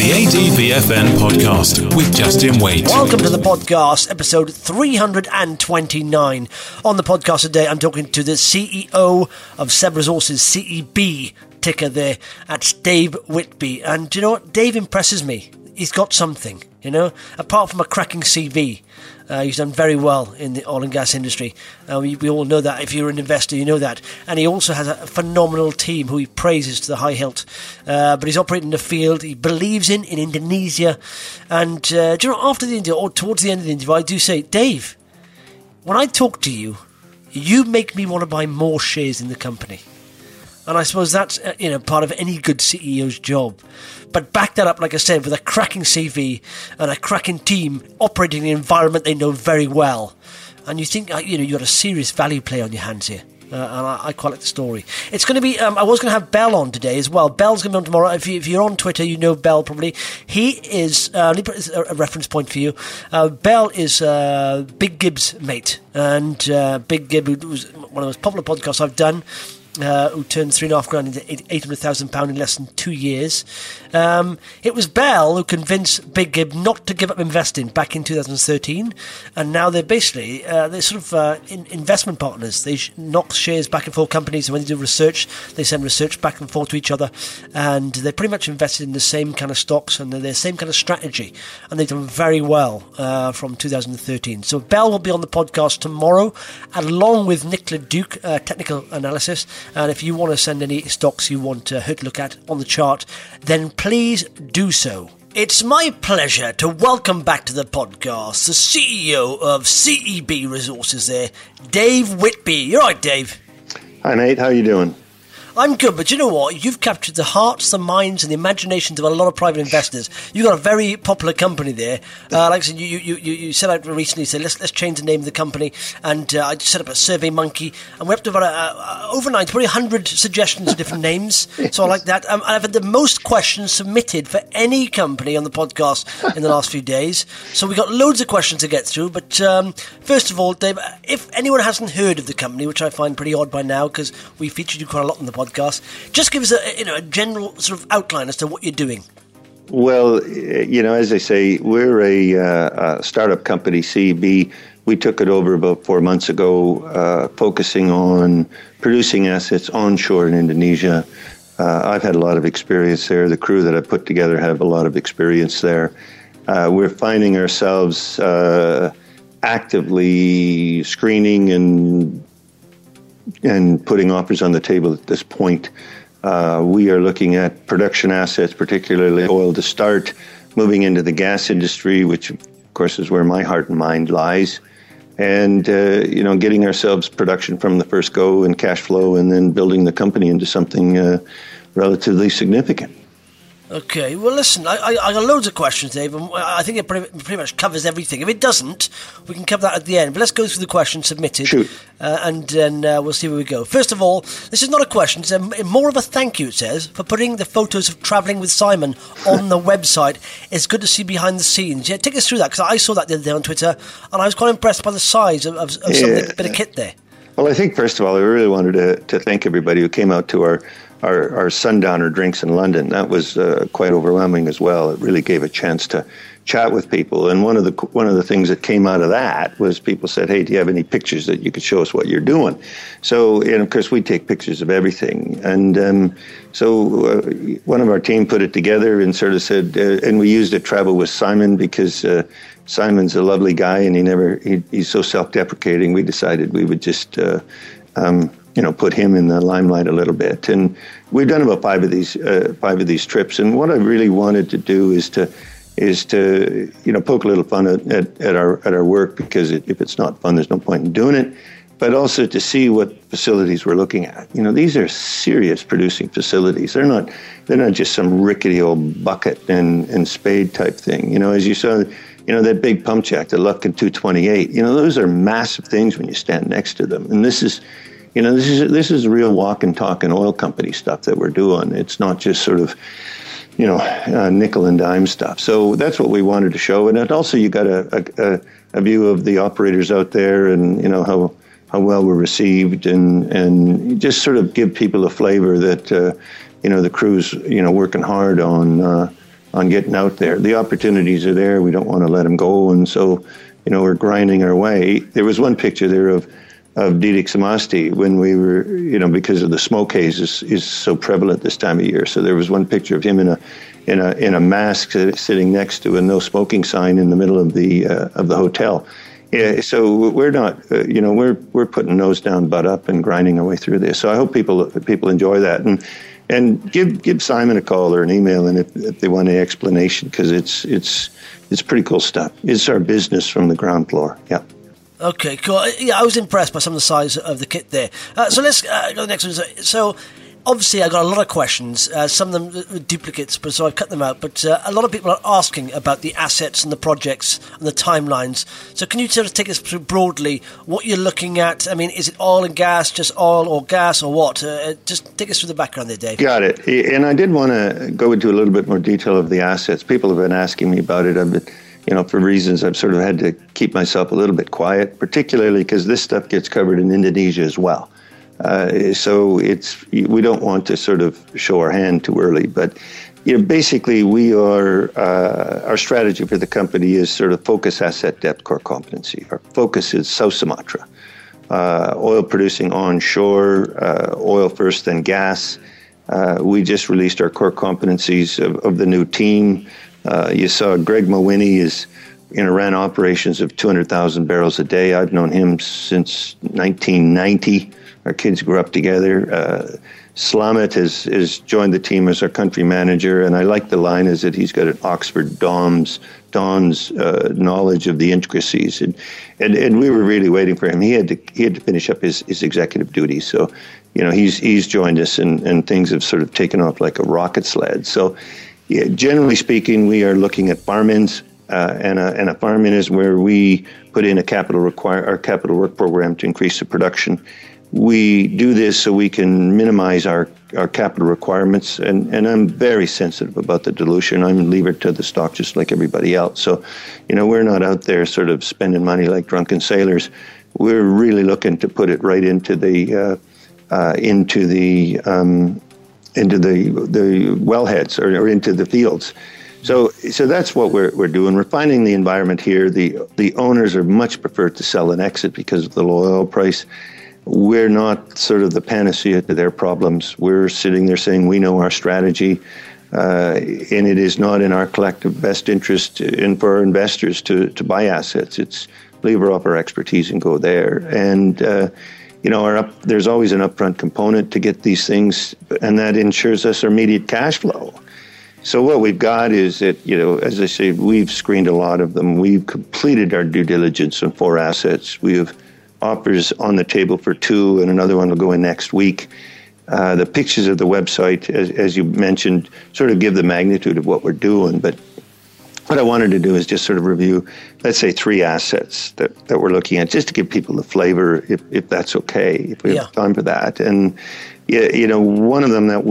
The ADVFN podcast with Justin Waite. Welcome to the podcast, episode 329. On the podcast today, I'm talking to the CEO of Seb Resources, CEB, ticker there. That's Dave Whitby. And do you know what? Dave impresses me. He's got something, you know, apart from a cracking CV. He's done very well in the oil and gas industry. We all know that. If you're an investor, you know that. And he also has a phenomenal team who he praises to the high hilt. But he's operating in the field. He believes in Indonesia. And do you know, after the interview, or towards the end of the interview, I do say, Dave, when I talk to you, you make me want to buy more shares in the company. And I suppose that's part of any good CEO's job. But back that up, like I said, with a cracking CV and a cracking team operating in an environment they know very well. And you think, you've got a serious value play on your hands here. And I quite like the story. It's going to be, I was going to have Bell on today as well. Bell's going to be on tomorrow. If you're on Twitter, you know Bell probably. He is, let me put a reference point for you. Bell is Big Gibb's mate. And Big Gibb, who was one of the most popular podcasts I've done, who turned $3,500 into £800,000 in less than 2 years. It was Bell who convinced Big Gib not to give up investing back in 2013, and now they're basically they're sort of investment partners. They knock shares back and forth companies, and when they do research, they send research back and forth to each other, and they're pretty much invested in the same kind of stocks and the same kind of strategy, and they've done very well from 2013. So Bell will be on the podcast tomorrow, along with Nicola Duke, technical analysis. And if you want to send any stocks you want her to look at on the chart, then please do so. It's my pleasure to welcome back to the podcast the CEO of CEB Resources there, Dave Whitby. You're right, Dave. Hi, Nate. How you doing? I'm good, but you know what? You've captured the hearts, the minds, and the imaginations of a lot of private investors. You've got a very popular company there. Like I said, you set out recently, said let's change the name of the company, and I just set up a Survey Monkey, and we're up to about overnight, probably 100 suggestions of different names. So I like that. I've had the most questions submitted for any company on the podcast in the last few days. So we've got loads of questions to get through. But first of all, Dave, if anyone hasn't heard of the company, which I find pretty odd by now because we featured you quite a lot in the podcast, just give us a general sort of outline as to what you're doing. Well, as I say, we're a startup company, CEB. We took it over about 4 months ago, focusing on producing assets onshore in Indonesia. I've had a lot of experience there. The crew that I put together have a lot of experience there. We're finding ourselves actively screening and putting offers on the table at this point. We are looking at production assets, particularly oil to start, moving into the gas industry, which of course is where my heart and mind lies, and getting ourselves production from the first go and cash flow, and then building the company into something relatively significant. Okay, well, listen, I got loads of questions, Dave, and I think it pretty much covers everything. If it doesn't, we can cover that at the end. But let's go through the questions submitted, and then we'll see where we go. First of all, this is not a question, it's more of a thank you, it says, for putting the photos of travelling with Simon on the website. It's good to see behind the scenes. Yeah, take us through that, because I saw that the other day on Twitter, and I was quite impressed by the size of something, a bit of kit there. Well, I think, first of all, I really wanted to thank everybody who came out to our Sundowner drinks in London. That was quite overwhelming as well. It really gave a chance to chat with people. And one of the things that came out of that was people said, "Hey, do you have any pictures that you could show us what you're doing?" So, of course, we take pictures of everything. And so one of our team put it together and sort of said, and we used it, Travel with Simon, because Simon's a lovely guy and he's so self-deprecating. We decided we would just put him in the limelight a little bit. And we've done about five of these trips. And what I really wanted to do is to poke a little fun at our work, because if it's not fun, there's no point in doing it. But also to see what facilities we're looking at. These are serious producing facilities. They're not just some rickety old bucket and spade type thing. As you saw, that big pump jack, the Lufkin 228. Those are massive things when you stand next to them. And this is real walk and talk and oil company stuff that we're doing. It's not just sort of, nickel and dime stuff. So that's what we wanted to show. And also you got a view of the operators out there, and how well we're received, and just sort of give people a flavor that the crew's working hard on getting out there. The opportunities are there. We don't want to let them go, and so we're grinding our way. There was one picture there of Didik Samasti when we were, because of the smoke haze is so prevalent this time of year. So there was one picture of him in a mask sitting next to a no smoking sign in the middle of the hotel. Yeah, so we're not, we're putting nose down, butt up, and grinding our way through this. So I hope people enjoy that, and give Simon a call or an email, and if they want any explanation, because it's pretty cool stuff. It's our business from the ground floor. Yeah. Okay, cool. Yeah, I was impressed by some of the size of the kit there. So let's go to the next one. So obviously I got a lot of questions, some of them duplicates, but so I've cut them out. But a lot of people are asking about the assets and the projects and the timelines. So can you sort of take us through broadly what you're looking at? I mean, is it oil and gas, just oil or gas or what? Just take us through the background there, Dave. Got it. And I did want to go into a little bit more detail of the assets. People have been asking me about it. I've been, for reasons I've sort of had to keep myself a little bit quiet, particularly because this stuff gets covered in Indonesia as well. So we don't want to sort of show our hand too early, but basically we are our strategy for the company is sort of focus, asset, depth, core competency. Our focus is South Sumatra, oil producing onshore, oil first, then gas. We just released our core competencies of the new team. You saw Greg Mawhinney is ran operations of 200,000 barrels a day. I've known him since 1990. Our kids grew up together. Slamet has joined the team as our country manager, and I like the line is that he's got an Oxford Don's knowledge of the intricacies, and we were really waiting for him. He had to finish up his executive duties, so he's joined us, and things have sort of taken off like a rocket sled. So, yeah, generally speaking, we are looking at farm-ins, and a farm-in is where we put in our capital work program to increase the production. We do this so we can minimize our capital requirements, and I'm very sensitive about the dilution. I'm levered to the stock just like everybody else. So, we're not out there sort of spending money like drunken sailors. We're really looking to put it right into the wellheads or into the fields. So that's what we're doing. We're finding the environment here. The owners are much preferred to sell and exit because of the low oil price. We're not sort of the panacea to their problems. We're sitting there saying we know our strategy, and it is not in our collective best interest and for our investors to buy assets. It's lever off our expertise and go there. And there's always an upfront component to get these things, and that ensures us immediate cash flow. So what we've got is that, as I say, we've screened a lot of them. We've completed our due diligence on 4 assets. We have offers on the table for 2, and another one will go in next week. The pictures of the website, as you mentioned, sort of give the magnitude of what we're doing. But what I wanted to do is just sort of review, let's say, 3 assets that we're looking at, just to give people the flavor, if that's okay, if we have time for that. And one of them that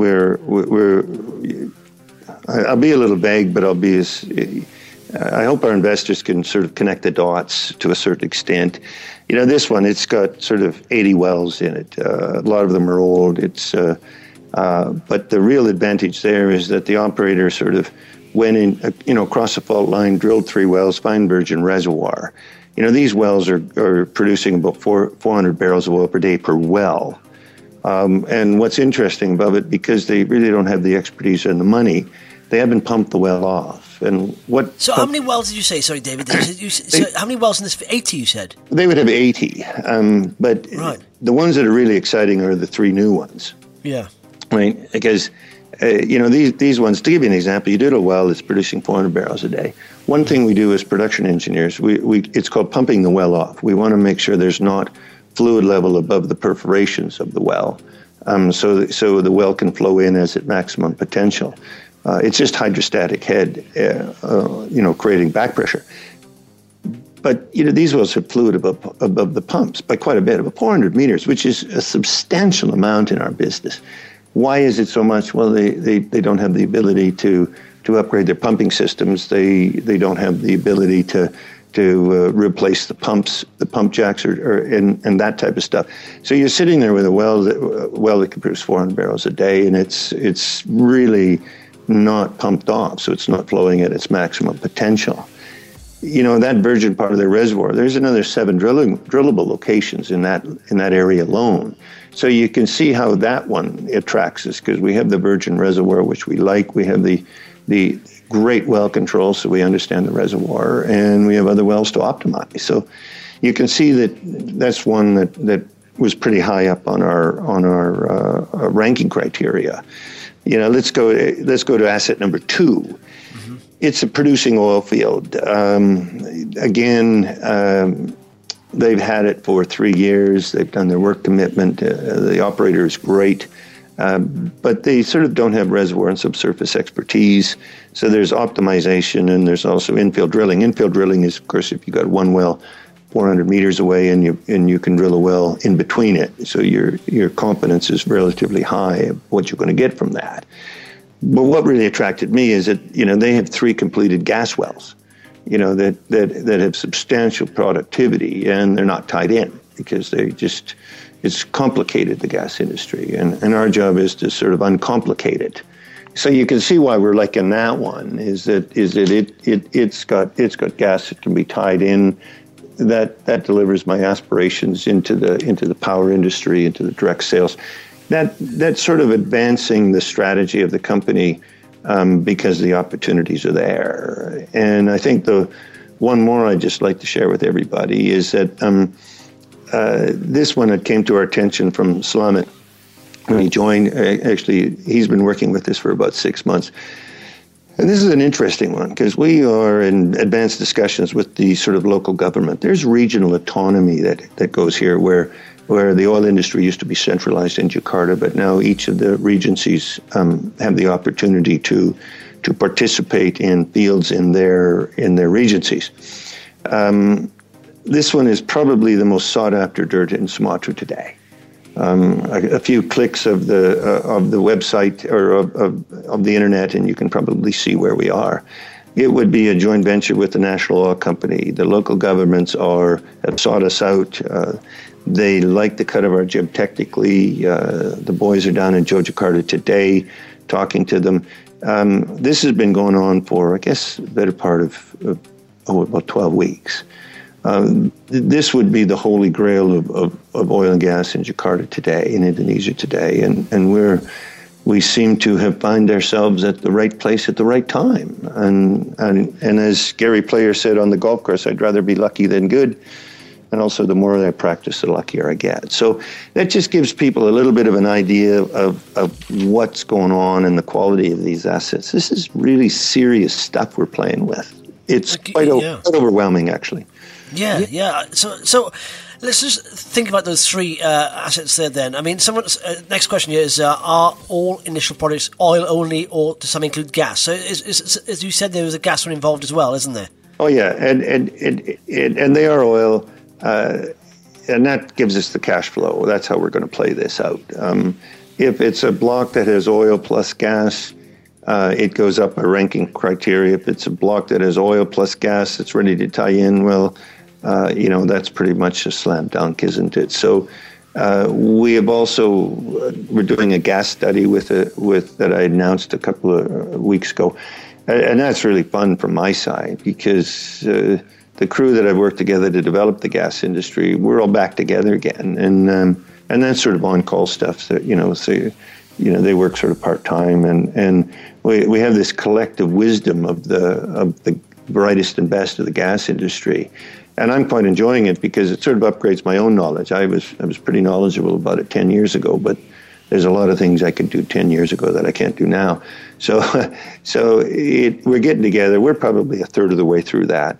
I'll be a little vague, but I hope our investors can sort of connect the dots to a certain extent. This one, it's got sort of 80 wells in it. A lot of them are old. But the real advantage there is that the operator sort of went in, across the fault line, drilled 3 wells, fine virgin reservoir. These wells are producing about 400 barrels of oil per day per well. And what's interesting about it, because they really don't have the expertise and the money, they haven't pumped the well off. And So how many wells did you say? Sorry, David. How many wells in this? 80, you said? They would have 80. But right. The ones that are really exciting are the 3 new ones. Yeah. Right? Because, these ones, to give you an example, you did a well that's producing 400 barrels a day. One thing we do as production engineers, it's called pumping the well off. We want to make sure there's not fluid level above the perforations of the well, so the well can flow in as at maximum potential. It's just hydrostatic head, creating back pressure. But, these wells have fluid above the pumps by quite a bit, about 400 meters, which is a substantial amount in our business. Why is it so much? Well, they don't have the ability to upgrade their pumping systems. They don't have the ability to replace the pumps, the pump jacks, and that type of stuff. So you're sitting there with a well that can produce 400 barrels a day, and it's really not pumped off, so it's not flowing at its maximum potential. That virgin part of the reservoir, there's another 7 drillable locations in that area alone. So you can see how that one attracts us, because we have the virgin reservoir, which we like. We have the great well control, so we understand the reservoir, and we have other wells to optimize. So you can see that's one that was pretty high up on our ranking criteria. Let's go to asset number 2. It's a producing oil field. They've had it for 3 years. They've done their work commitment. The operator is great, but they sort of don't have reservoir and subsurface expertise. So there's optimization, and there's also infill drilling. Infill drilling is, of course, if you got one well 400 meters away and you can drill a well in between it. So your confidence is relatively high of what you're going to get from that. But what really attracted me is that, they have 3 completed gas wells, that have substantial productivity, and they're not tied in because it's complicated, the gas industry. And our job is to sort of uncomplicate it. So you can see why we're liking that one, is that it's got gas that can be tied in. That delivers my aspirations into the power industry, into the direct sales. That's sort of advancing the strategy of the company, because the opportunities are there. And I think the one more I'd just like to share with everybody is that this one that came to our attention from Slamet when he joined. Actually, he's been working with us for about 6 months. And this is an interesting one, because we are in advanced discussions with the sort of local government. There's regional autonomy that goes here, where the oil industry used to be centralized in Jakarta, but now each of the regencies have the opportunity to participate in fields in their regencies. This one is probably the most sought after dirt in Sumatra today. A few clicks of the website or of the internet, and you can probably see where we are. It would be a joint venture with the National Oil Company. The local governments have sought us out. They like the cut of our jib technically. The boys are down in Yogyakarta today talking to them. This has been going on for, I guess, the better part of about 12 weeks. This would be the holy grail of oil and gas in Jakarta today, in Indonesia today. And we seem to have found ourselves at the right place at the right time. And as Gary Player said on the golf course, I'd rather be lucky than good. And also, the more I practice, the luckier I get. So that just gives people a little bit of an idea of what's going on and the quality of these assets. This is really serious stuff we're playing with. It's quite overwhelming, actually. Yeah. So let's just think about those 3 assets there then. I mean, someone's next question here is, are all initial products oil only, or does some include gas? So as you said, there was a gas one involved as well, isn't there? Oh, yeah, and they are oil. And that gives us the cash flow. That's how we're going to play this out. If it's a block that has oil plus gas, it goes up a ranking criteria. If it's a block that has oil plus gas that's ready to tie in, well, that's pretty much a slam dunk, isn't it? So we have also, we're doing a gas study with that I announced a couple of weeks ago. And that's really fun from my side, because the crew that I've worked together to develop the gas industry, we're all back together again, and that's sort of on-call stuff. That they work sort of part-time, and we have this collective wisdom of the brightest and best of the gas industry, and I'm quite enjoying it because it sort of upgrades my own knowledge. I was pretty knowledgeable about it 10 years ago, but there's a lot of things I could do 10 years ago that I can't do now. So we're getting together. We're probably a third of the way through that.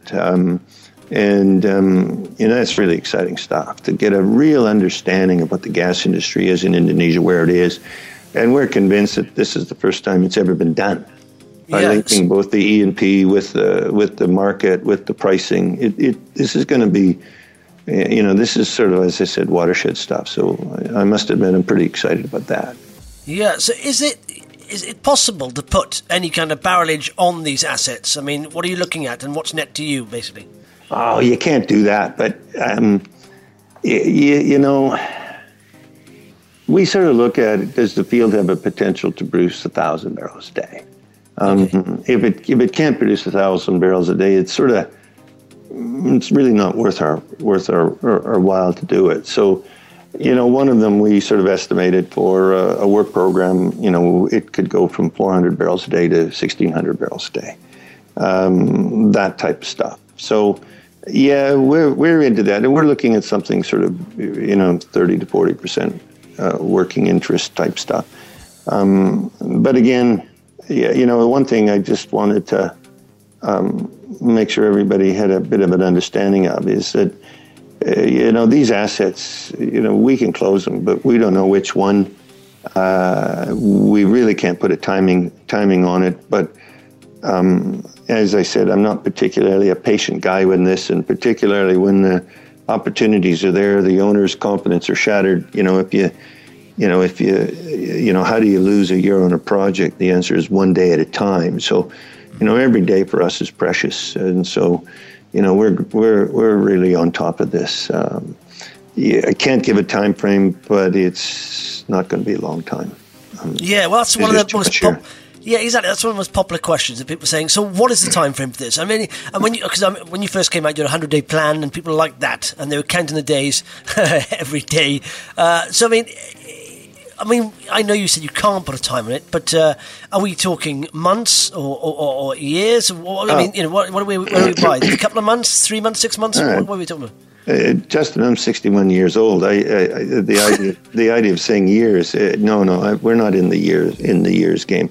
That's really exciting stuff, to get a real understanding of what the gas industry is in Indonesia, where it is. And we're convinced that this is the first time it's ever been done. By linking both the E&P with the market, with the pricing. This is going to be, this is sort of, as I said, watershed stuff. So I must admit I'm pretty excited about that. Yeah, so is it possible to put any kind of barrelage on these assets? I mean, what are you looking at, and what's net to you, basically? Oh, you can't do that. But, we sort of look at it, does the field have a potential to produce 1,000 barrels a day? If it can't produce 1,000 barrels a day, it's really not worth our while to do it. So, one of them we sort of estimated for a work program. It could go from 400 barrels a day to 1,600 barrels a day, that type of stuff. So, yeah, we're into that, and we're looking at something sort of 30 to 40% working interest type stuff. But again, one thing I just wanted to make sure everybody had a bit of an understanding of is that these assets, we can close them, but we don't know which one. We really can't put a timing on it. But as I said, I'm not particularly a patient guy with this, and particularly when the opportunities are there, the owner's confidence are shattered. How do you lose a year on a project? The answer is one day at a time. So, every day for us is precious, and so. We're really on top of this. I can't give a time frame, but it's not going to be a long time. That's one of the most exactly. That's one of the most popular questions that people are saying. So, what is the time frame for this? I mean, and when you first came out, you had a 100-day plan, and people liked that, and they were counting the days every day. I know you said you can't put a time on it, but are we talking months or years? What are we by? A couple of months, 3 months, 6 months? What are we talking about? Justin, I'm 61 years old. The idea of saying years, we're not in the years game.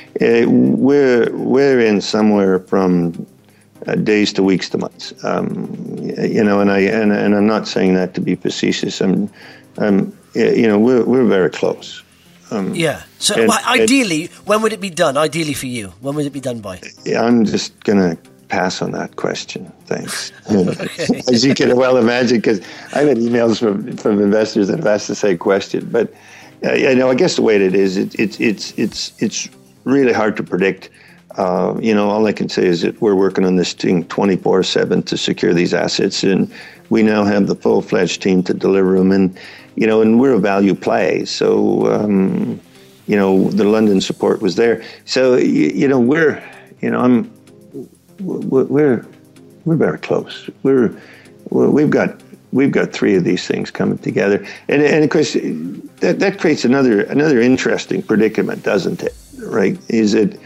We're in somewhere from days to weeks to months. And I'm not saying that to be facetious. We're very close. So ideally, when would it be done? Ideally for you, when would it be done by? I'm just going to pass on that question. Thanks. Okay. As you can well imagine, because I've had emails from investors that have asked the same question. But I guess the way it is, it's really hard to predict. All I can say is that we're working on this thing 24/7 to secure these assets, and we now have the full-fledged team to deliver them. And we're a value play, so the London support was there. So we're very close. We've got three of these things coming together, and of course that creates another interesting predicament, doesn't it? Right? Is it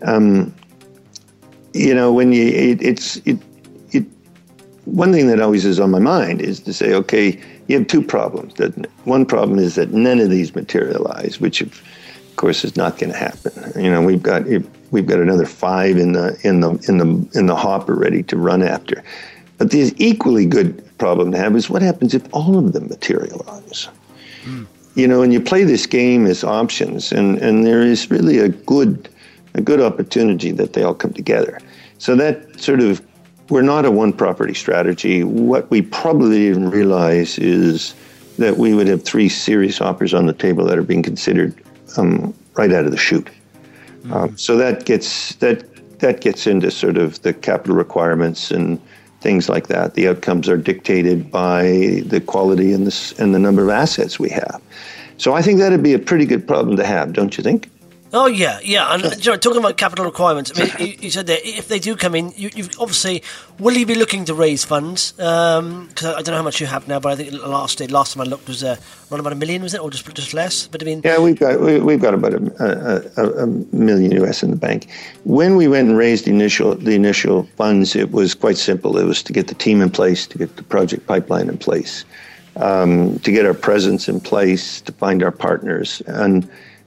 one thing that always is on my mind is to say, okay, you have two problems, doesn't it? One problem is that none of these materialize, which of course is not going to happen. We've got another 5 in the hopper ready to run after. But the equally good problem to have is what happens if all of them materialize. And you play this game as options, and there is really a good opportunity that they all come together. So that sort of, we're not a one-property strategy. What we probably didn't realize is that we would have 3 serious offers on the table that are being considered right out of the chute. So that gets into sort of the capital requirements and things like that. The outcomes are dictated by the quality and the number of assets we have. So I think that'd be a pretty good problem to have, don't you think? Oh, yeah. And talking about capital requirements, I mean, you said that if they do come in, you've obviously, will you be looking to raise funds? Because I don't know how much you have now, but I think last time I looked was around about $1 million, was it, or just less? But I mean, yeah, we've got about $1 million US in the bank. When we went and raised the initial funds, it was quite simple. It was to get the team in place, to get the project pipeline in place, to get our presence in place, to find our partners, and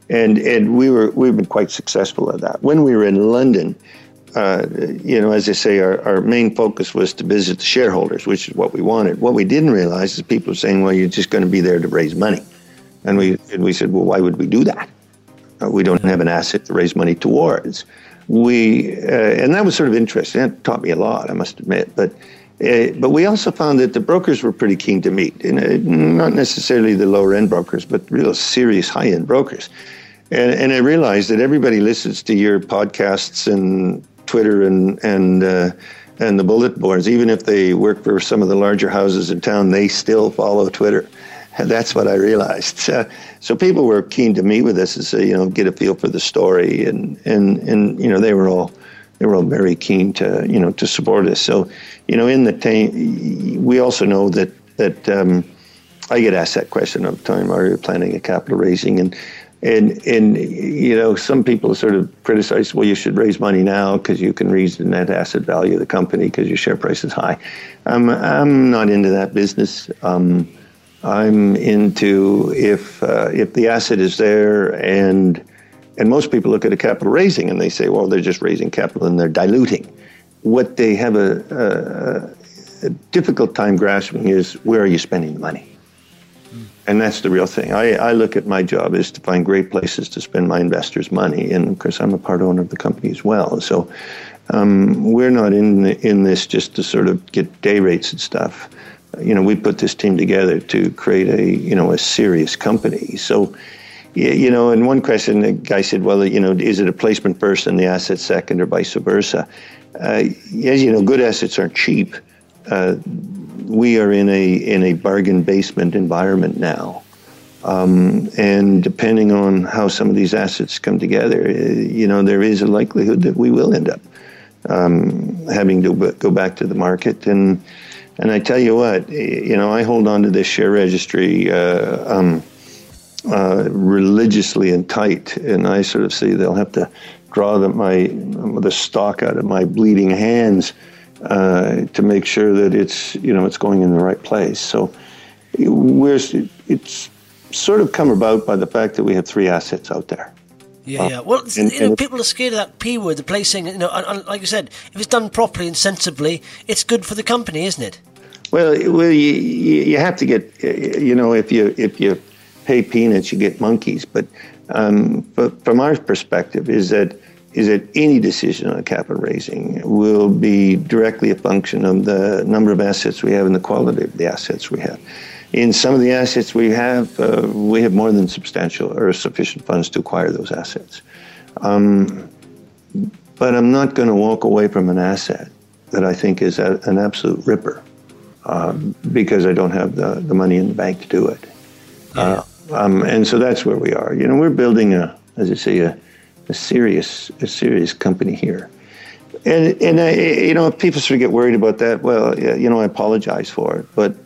we've been quite successful at that. When we were in London, as I say, our main focus was to visit the shareholders, which is what we wanted. What we didn't realize is people were saying, well, you're just going to be there to raise money. And we said, well, why would we do that? We don't have an asset to raise money towards. And that was sort of interesting. That taught me a lot, I must admit. But we also found that the brokers were pretty keen to meet. Not necessarily the lower-end brokers, but real serious high-end brokers. And I realized that everybody listens to your podcasts and Twitter and the bullet boards. Even if they work for some of the larger houses in town, they still follow Twitter. That's what I realized. So people were keen to meet with us and say, get a feel for the story, and they were all very keen to to support us. So in the time, we also know that I get asked that question all the time: are you planning a capital raising? And some people sort of criticize, well, you should raise money now because you can raise the net asset value of the company because your share price is high. I'm not into that business. I'm into if the asset is there, and most people look at a capital raising and they say, well, they're just raising capital and they're diluting. What they have a difficult time grasping is, where are you spending the money? And that's the real thing. I look at my job is to find great places to spend my investors' money, and of course I'm a part owner of the company as well. So we're not in this just to sort of get day rates and stuff. We put this team together to create a serious company. So, in one question, the guy said, well, is it a placement first and the asset second, or vice versa? As good assets aren't cheap. We are in a bargain basement environment now. And depending on how some of these assets come together, there is a likelihood that we will end up having to go back to the market. And I tell you what, I hold on to this share registry religiously and tight, and I sort of say they'll have to draw the stock out of my bleeding hands to make sure that it's going in the right place. So it's sort of come about by the fact that we have three assets out there. Yeah. Well, people are scared of that P word, the placing. And like you said, if it's done properly and sensibly, it's good for the company, isn't it? Well, you have to get, if you pay peanuts, you get monkeys. But from our perspective, is that any decision on capital raising will be directly a function of the number of assets we have and the quality of the assets we have. In some of the assets we have more than substantial or sufficient funds to acquire those assets. But I'm not going to walk away from an asset that I think is an absolute ripper because I don't have the money in the bank to do it. Yeah. And so that's where we are. We're building a serious company here. And if people sort of get worried about that, well, I apologize for it. But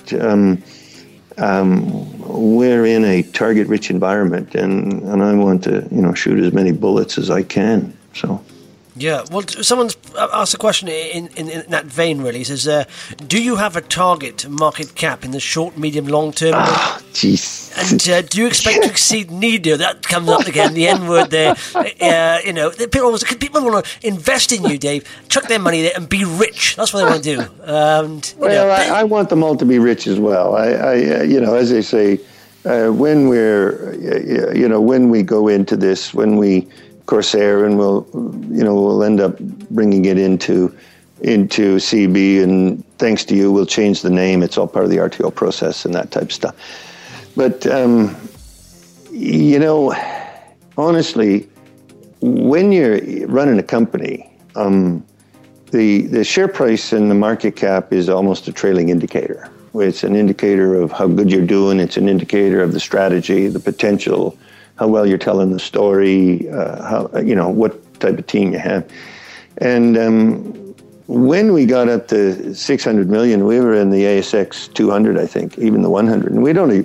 we're in a target-rich environment, and I want to, shoot as many bullets as I can. So. Yeah, well, someone's asked a question in that vein, really. He says, do you have a target market cap in the short, medium, long term? Oh, jeez. And do you expect to exceed Nido? That comes up again, the N word there. People want to invest in you, Dave, chuck their money there and be rich. That's what they want to do. I want them all to be rich as well. As they say, when we go into this, when we Corsair, and we'll end up bringing it into CB, and thanks to you, we'll change the name. It's all part of the RTO process and that type of stuff. But honestly, when you're running a company, the share price and the market cap is almost a trailing indicator. It's an indicator of how good you're doing. It's an indicator of the strategy, the potential, how well you're telling the story, what type of team you have. And when we got up to 600 million, we were in the ASX 200, I think, even the 100. And we'd only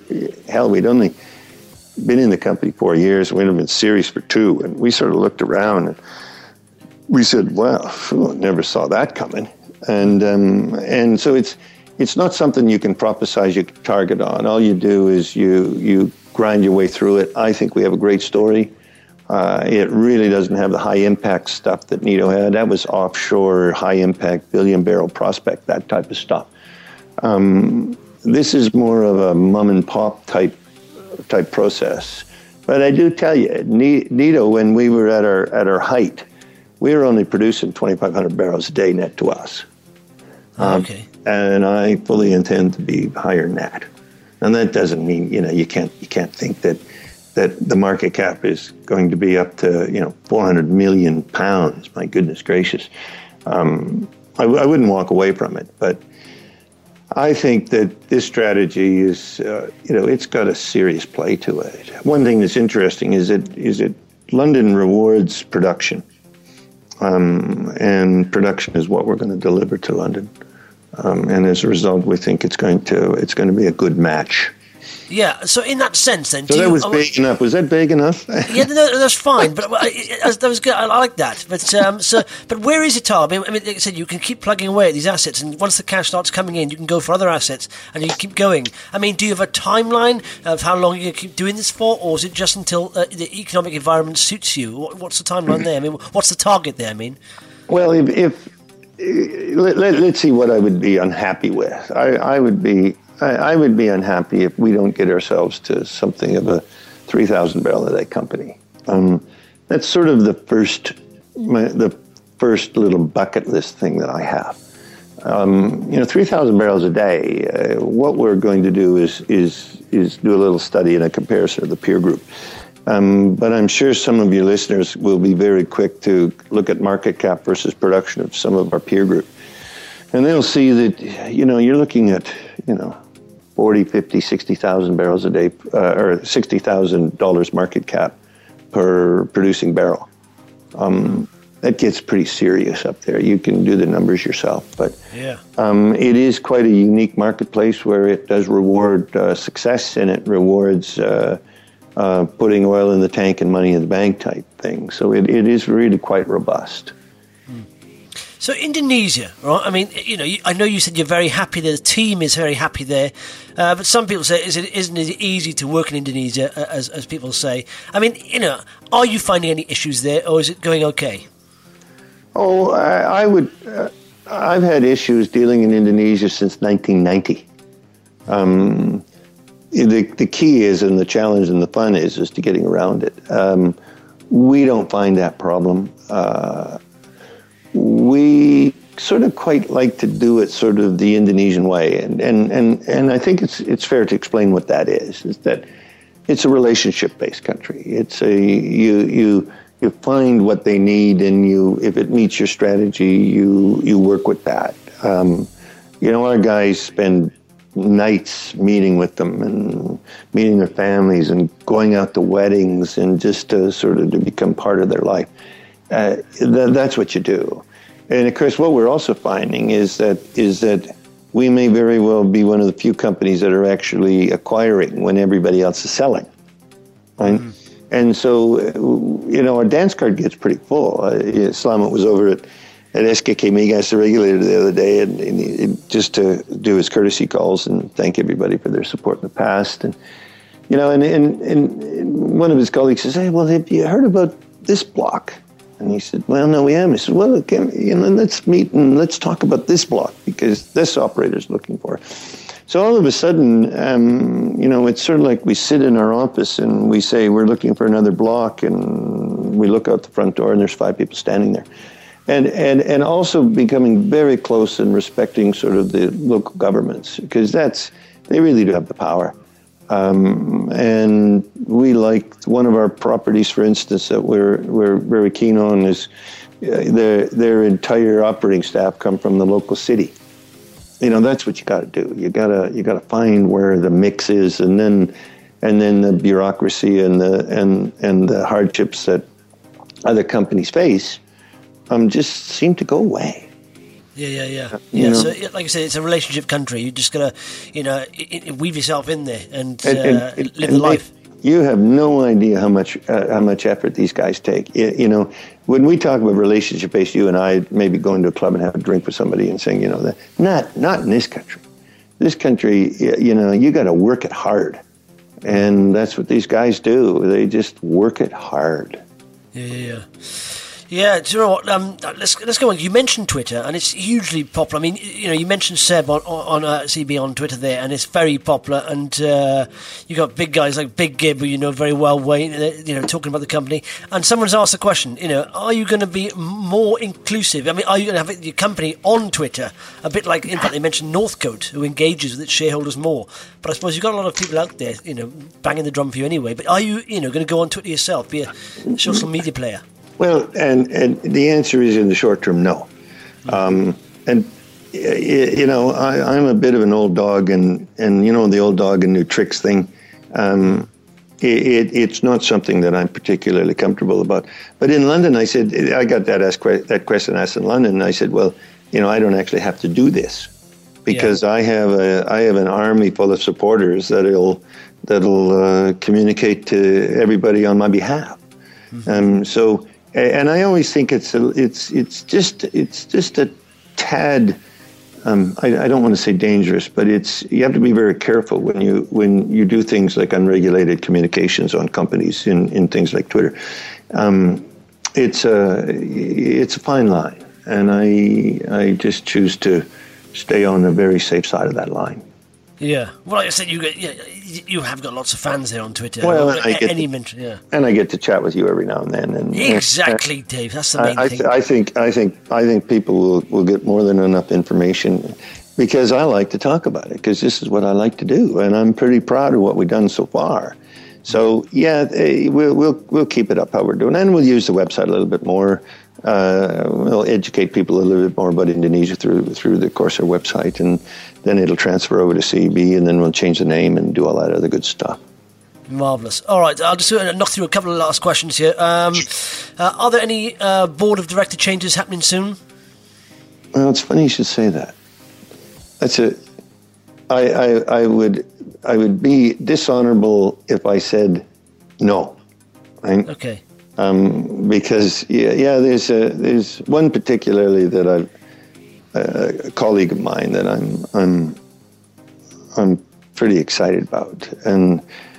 been in the company 4 years. We'd have been serious for 2. And we sort of looked around and we said, well, never saw that coming. And so it's not something you can prophesize your target on. All you do is you grind your way through it. I think we have a great story. It really doesn't have the high impact stuff that Nido had. That was offshore, high impact, billion barrel prospect, that type of stuff. This is more of a mom and pop type process. But I do tell you, Nido, when we were at our height, we were only producing 2,500 barrels a day net to us. Okay. And I fully intend to be higher than that. And that doesn't mean, you can't think that the market cap is going to be up to, 400 million pounds. My goodness gracious. I wouldn't walk away from it, but I think that this strategy is, it's got a serious play to it. One thing that's interesting is that London rewards production, and production is what we're going to deliver to London. And as a result, we think it's going to be a good match. Yeah, so in that sense, then... So that was vague enough. Was that vague enough? Yeah, no, that's fine, but that was good. I like that. But where is it, Tom? I mean, like I said, you can keep plugging away at these assets, and once the cash starts coming in, you can go for other assets, and you keep going. I mean, do you have a timeline of how long you're going to keep doing this for, or is it just until the economic environment suits you? What's the timeline there? I mean, what's the target there, I mean? Well, let's see what I would be unhappy with. I would be unhappy if we don't get ourselves to something of a 3,000 barrel a day company. That's sort of the first little bucket list thing that I have. 3,000 barrels a day. What we're going to do is do a little study and a comparison of the peer group. But I'm sure some of your listeners will be very quick to look at market cap versus production of some of our peer group. And they'll see that, you're looking at, 40, 50, 60,000 barrels a day, or $60,000 market cap per producing barrel. That gets pretty serious up there. You can do the numbers yourself. But it is quite a unique marketplace where it does reward success, and it rewards putting oil in the tank and money in the bank type thing. So it is really quite robust. So Indonesia, right? I mean, I know you said you're very happy there. The team is very happy there, but some people say isn't it easy to work in Indonesia, as people say. I mean, are you finding any issues there, or is it going okay? Oh, I've had issues dealing in Indonesia since 1990. The key is, and the challenge and the fun is to getting around it. We don't find that problem. We sort of quite like to do it sort of the Indonesian way, and I think it's fair to explain what that is that it's a relationship-based country. It's you find what they need, and if it meets your strategy, you work with that. Our guys spend nights meeting with them and meeting their families and going out to weddings and just to become part of their life. That's what you do. And of course, what we're also finding is that we may very well be one of the few companies that are actually acquiring when everybody else is selling. Right? Mm-hmm. And so, our dance card gets pretty full. Slamet was over at SKK Migas, the regulator, the other day, and just to do his courtesy calls and thank everybody for their support in the past. And, and one of his colleagues says, "Hey, well, have you heard about this block?" And he said, "Well, no, we haven't." He said, "Well, okay, let's meet and let's talk about this block because this operator's looking for it." So all of a sudden, it's sort of like we sit in our office and we say we're looking for another block, and we look out the front door and there's 5 people standing there. And also becoming very close and respecting sort of the local governments, because they really do have the power. And we like one of our properties, for instance, that we're very keen on is their entire operating staff come from the local city. That's what you got to do. You got to find where the mix is, and then the bureaucracy and the hardships that other companies face just seem to go away. Yeah. So, like I said, it's a relationship country. You just gotta, weave yourself in there and live the life. You have no idea how much effort these guys take. When we talk about relationship based, you and I maybe going to a club and have a drink with somebody and saying, that not in this country. This country, you got to work it hard, and that's what these guys do. They just work it hard. Yeah. Yeah, do you know what? Let's go on. You mentioned Twitter, and it's hugely popular. I mean, you mentioned Seb on CB on Twitter there, and it's very popular. And you got big guys like Big Gib, who very well, Wayne, talking about the company. And someone's asked the question, are you going to be more inclusive? I mean, are you going to have your company on Twitter? A bit like, in fact, they mentioned Northcote, who engages with its shareholders more. But I suppose you've got a lot of people out there, banging the drum for you anyway. But are you, going to go on Twitter yourself, be a social media player? Well, and the answer is in the short term, no. And I'm a bit of an old dog, and the old dog and new tricks thing. It's not something that I'm particularly comfortable about. But in London, I said, I got that question asked in London, and I said, well, I don't actually have to do this because I have an army full of supporters that'll communicate to everybody on my behalf. Mm-hmm. And I always think it's just a tad. I don't want to say dangerous, but you have to be very careful when you do things like unregulated communications on companies in things like Twitter. It's a fine line, and I just choose to stay on the very safe side of that line. Yeah, well, like I said, you have got lots of fans there on Twitter. Well, and I get to chat with you every now and then. Exactly, Dave. That's the main thing. I think people will get more than enough information because I like to talk about it because this is what I like to do, and I'm pretty proud of what we've done so far. So we'll keep it up how we're doing, and we'll use the website a little bit more. We'll educate people a little bit more about Indonesia through the Corsair website, and then it'll transfer over to CEB, and then we'll change the name and do all that other good stuff. Marvellous. All right, I'll just knock through a couple of last questions here. Are there any board of director changes happening soon? Well, it's funny you should say that. I would be dishonorable if I said no. Right? Okay. Because there's one particularly that a colleague of mine that I'm pretty excited about, and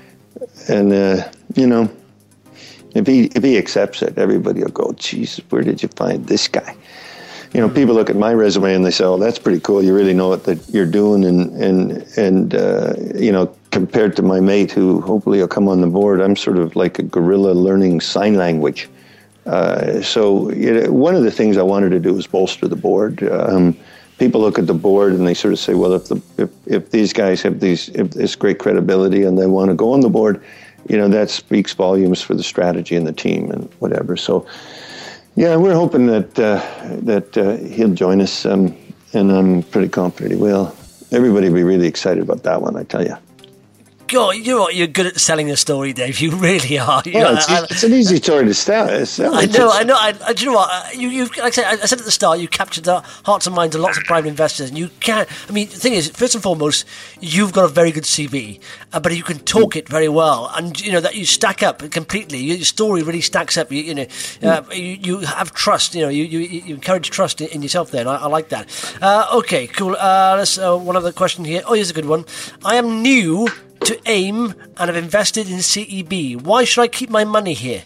if he accepts it, everybody will go, "Jesus, where did you find this guy?" People look at my resume and they say, "Oh, that's pretty cool. You really know what that you're doing," and compared to my mate who hopefully will come on the board, I'm sort of like a gorilla learning sign language. So one of the things I wanted to do was bolster the board. People look at the board and they sort of say, well, if these guys have this great credibility and they want to go on the board, that speaks volumes for the strategy and the team and whatever. So, we're hoping that he'll join us, and I'm pretty confident he will. Everybody will be really excited about that one, I tell you. God, you're good at selling a story, Dave. You really are. It's an easy story to sell. I know. Do you know what? Like I said at the start, you captured the hearts and minds of lots of private investors, and you can. I mean, the thing is, first and foremost, you've got a very good CV, but you can talk it very well, and that you stack up completely. Your story really stacks up. You have trust. You encourage trust in yourself. There, and I like that. Okay, cool. Let's one other question here. Oh, here's a good one. I am new to AIM and have invested in CEB. Why should I keep my money here?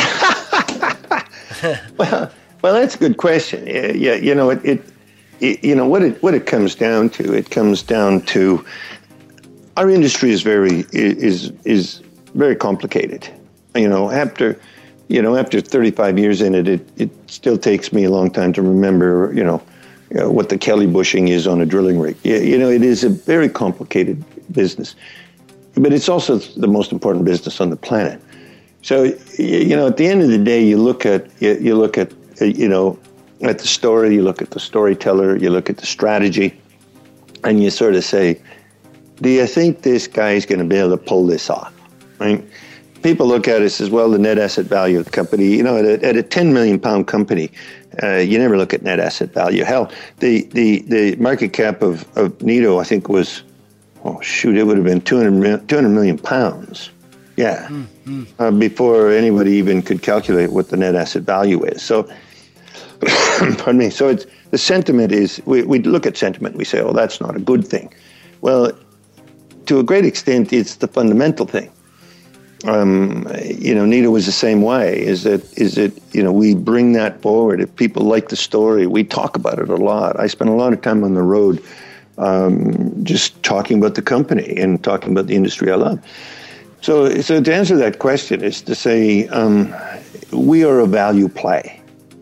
Well, that's a good question. What it comes down to. It comes down to our industry is very complicated. After 35 years in it, it still takes me a long time to remember. What the Kelly bushing is on a drilling rig. It is a very complicated business. But it's also the most important business on the planet. So, at the end of the day, you look at the story, you look at the storyteller, you look at the strategy, and you sort of say, do you think this guy is going to be able to pull this off? Right? People look at it as well, the net asset value of the company. At a 10 million pound company, you never look at net asset value. Hell, the market cap of Nito, I think, was, it would have been 200 million pounds. Yeah. Before anybody even could calculate what the net asset value is. So, pardon me. So the sentiment is, we look at sentiment, we say, that's not a good thing. Well, to a great extent, it's the fundamental thing. Nito was the same way, is that we bring that forward. If people like the story, we talk about it a lot. I spend a lot of time on the road just talking about the company and talking about the industry I love. So to answer that question is to say we are a value play.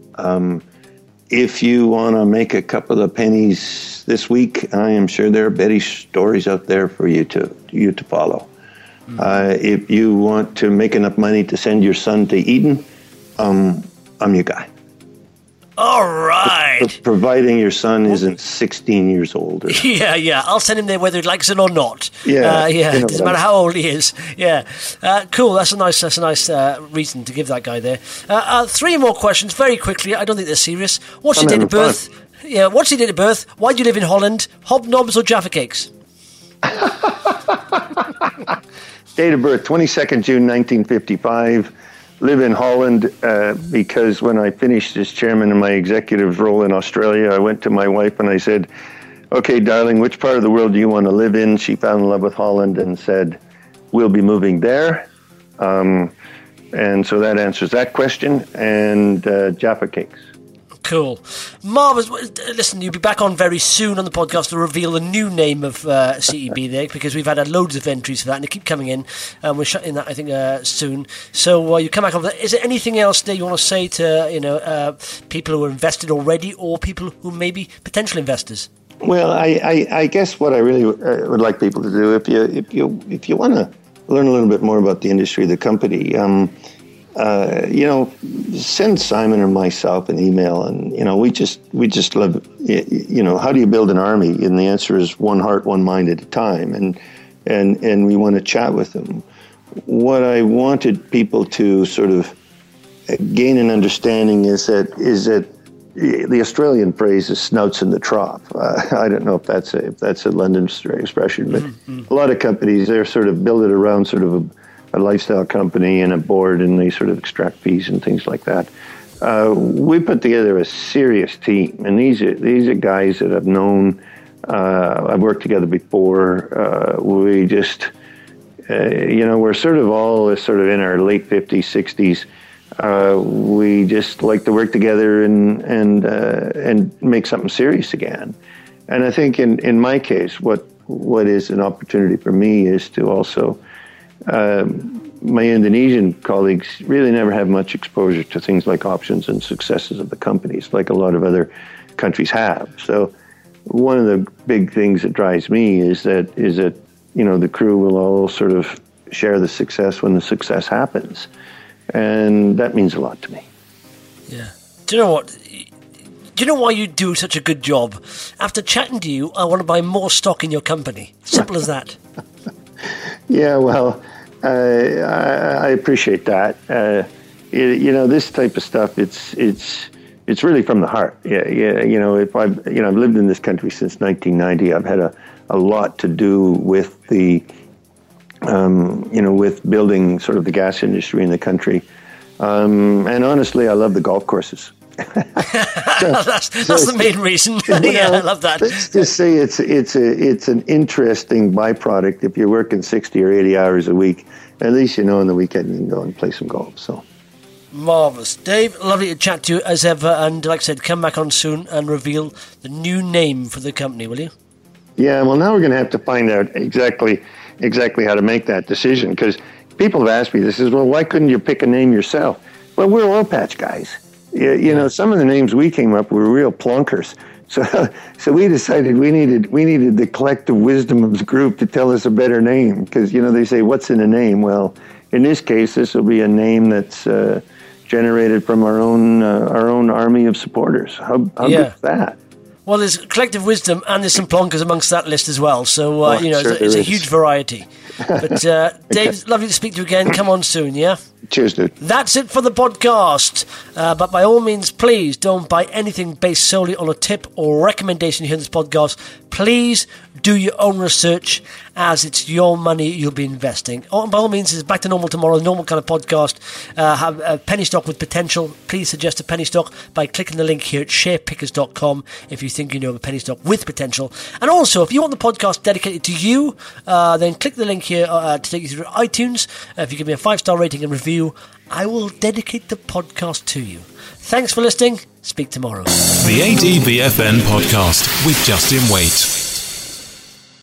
If you want to make a couple of pennies this week, I am sure there are better stories out there for you to follow. If you want to make enough money to send your son to Eden, I'm your guy. All right. Providing your son isn't 16 years old. Yeah. I'll send him there whether he likes it or not. Yeah. It doesn't matter how old he is. Yeah. Cool. That's a nice reason to give that guy there. 3 more questions very quickly. I don't think they're serious. What's your date of birth? Yeah. What's your date of birth? Why do you live in Holland? Hobnobs or Jaffa Cakes? Date of birth, 22nd June 1955. Live in Holland because when I finished as chairman in my executive role in Australia, I went to my wife and I said, okay, darling, which part of the world do you want to live in? She fell in love with Holland and said, we'll be moving there. And so that answers that question. And Jaffa Cakes. Cool. Marvellous. Listen, you'll be back on very soon on the podcast to reveal the new name of CEB there, because we've had loads of entries for that and they keep coming in. We're shutting that, I think, soon. So you come back on that. Is there anything else there you want to say to people who are invested already or people who may be potential investors? Well, I guess what I really would like people to do, if you want to learn a little bit more about the industry, the company, send Simon or myself an email, and we just love, how do you build an army? And the answer is one heart, one mind at a time, and we want to chat with them. What I wanted people to sort of gain an understanding is that the Australian phrase is snouts in the trough. I don't know if that's a London expression, but a lot of companies, they're sort of build it around sort of a lifestyle company and a board, and they sort of extract fees and things like that. We put together a serious team, and these are guys that I've known. I've worked together before. We just, we're sort of all sort of in our late 50s, 60s. We just like to work together and make something serious again. And I think in my case, what is an opportunity for me is to also. My Indonesian colleagues really never have much exposure to things like options and successes of the companies, like a lot of other countries have. So one of the big things that drives me is that the crew will all sort of share the success when the success happens, and that means a lot to me. Yeah. Do you know what? Do you know why you do such a good job? After chatting to you, I want to buy more stock in your company. Simple as that. Yeah, well, I appreciate that. This type of stuff, it's really from the heart. Yeah. If I've lived in this country since 1990, I've had a lot to do with the, with building sort of the gas industry in the country. And honestly, I love the golf courses. That's the main reason. Yeah, I love that. Let's just say it's an interesting byproduct. If you're working 60 or 80 hours a week, at least on the weekend you can go and play some golf. So marvellous. Dave, lovely to chat to you as ever, and like I said, come back on soon and reveal the new name for the company, will you? Yeah, well, now we're going to have to find out exactly how to make that decision, because people have asked me this, well, why couldn't you pick a name yourself? Well, we're oil patch guys. Some of the names we came up with were real plunkers. So we decided we needed the collective wisdom of the group to tell us a better name, because they say, what's in a name? Well, in this case, this will be a name that's generated from our own army of supporters. How good is that? Well, there's collective wisdom and there's some plonkers amongst that list as well. So it's a huge variety. But Dave, lovely to speak to you again. Come on soon, yeah? Cheers, dude. That's it for the podcast. But by all means, please don't buy anything based solely on a tip or recommendation here in this podcast. Please do your own research, as it's your money you'll be investing. By all means, it's back to normal tomorrow, normal kind of podcast. Have a penny stock with potential. Please suggest a penny stock by clicking the link here at sharepickers.com if you think you know of a penny stock with potential. And also, if you want the podcast dedicated to you, then click the link here to take you through iTunes. If you give me a 5-star rating and review, I will dedicate the podcast to you. Thanks for listening. Speak tomorrow. The ADBFN podcast with Justin Waite.